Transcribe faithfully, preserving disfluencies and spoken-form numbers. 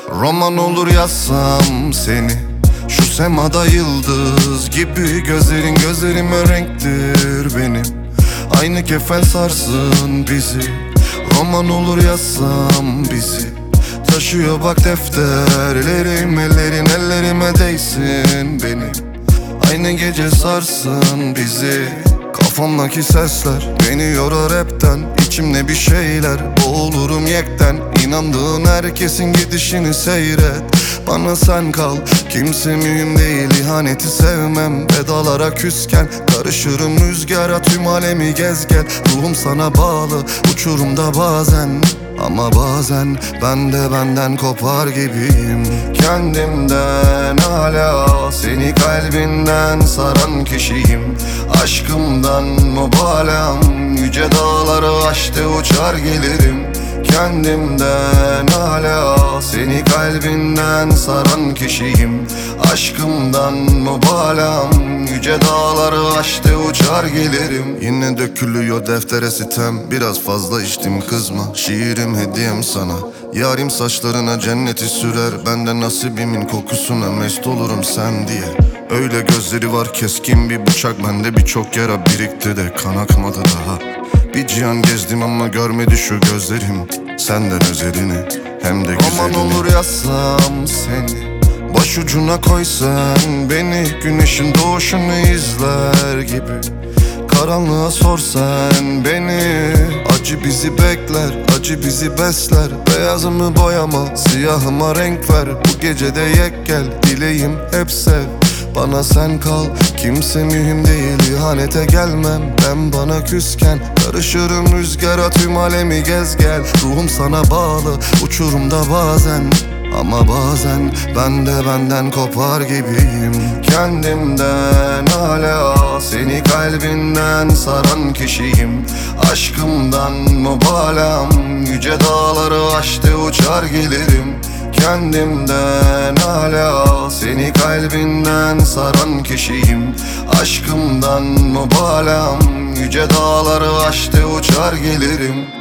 Roman olur yazsam seni, şu semada yıldız gibi. Gözlerin gözlerime renktir benim, aynı kefen sarsın bizi. Roman olur yazsam bizi, taşıyor bak defterlerim. Ellerin ellerime değsin benim, aynı gece sarsın bizi. Kafamdaki sesler beni yorar hepten, İçimde bir şeyler, boğulurum yekten. İnandığın herkesin gidişini seyret, bana sen kal, kimse mühim değil. İhaneti sevmem, vedalara küsken. Karışırım rüzgara, tüm alemi gez gel. Ruhum sana bağlı, uçurumda bazen. Ama bazen ben de benden kopar gibiyim. Kendimden hala, seni kalbinden saran kişiyim. Aşkımdan mübalağım, yüce dağları aştı uçar gelirim. Kendimden hala, seni kalbinden saran kişiyim. Aşkımdan mübalağım, yüce dağları aştı uçar gelirim. Yine dökülüyor deftere sitem, biraz fazla içtim kızma. Şiirim hediyem sana, yarim saçlarına cenneti sürer. Bende nasibimin kokusuna mest olurum sen diye. Öyle gözleri var keskin bir bıçak, bende birçok yara birikti de kan akmadı daha. Bir cihan gezdim ama görmedi şu gözlerim senden özelini, hem de güzelini. Roman olur yazsam seni, başucuna koy sen beni. Güneşin doğuşunu izler gibi, karanlığa sor sen beni. Acı bizi bekler, acı bizi besler. Beyazımı boyama, siyahıma renk ver. Bu gecede yek gel, dileğim hep sev. Bana sen kal, kimse mühim değil. İhanete gelmem ben bana küsken. Karışırım rüzgara, tüm alemi gez gel. Ruhum sana bağlı, uçurumda bazen. Ama bazen ben de benden kopar gibiyim. Kendimden hala, seni kalbinden saran kişiyim. Aşkımdan mübalağım, yüce dağları aştı uçar gelirim. Kendimden hala, seni kalbinden saran kişiyim. Aşkımdan mübalağım, yüce dağları aştı uçar gelirim.